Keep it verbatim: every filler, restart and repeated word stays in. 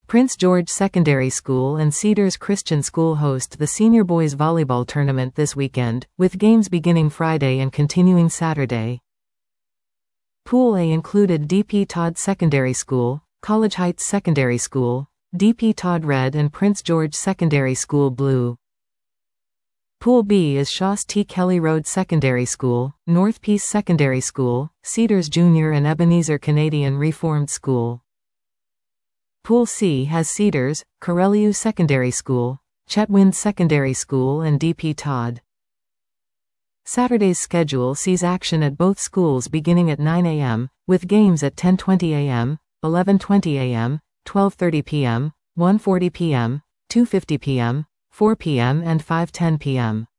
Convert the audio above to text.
Prince George Secondary School and Cedars Christian School host the Senior Boys Volleyball Tournament this weekend, with games beginning Friday and continuing Saturday. Pool A included D P Todd Secondary School, College Heights Secondary School, D P Todd Red and Prince George Secondary School Blue. Pool B is Shaw's T. Kelly Road Secondary School, North Peace Secondary School, Cedars Junior and Ebenezer Canadian Reformed School. Pool C has Cedars, Corelliu Secondary School, Chetwynd Secondary School and D P Todd. Saturday's schedule sees action at both schools beginning at nine a m, with games at ten twenty a m, eleven twenty a m, twelve thirty p m, one forty p m, two fifty p m, four p m and five ten p m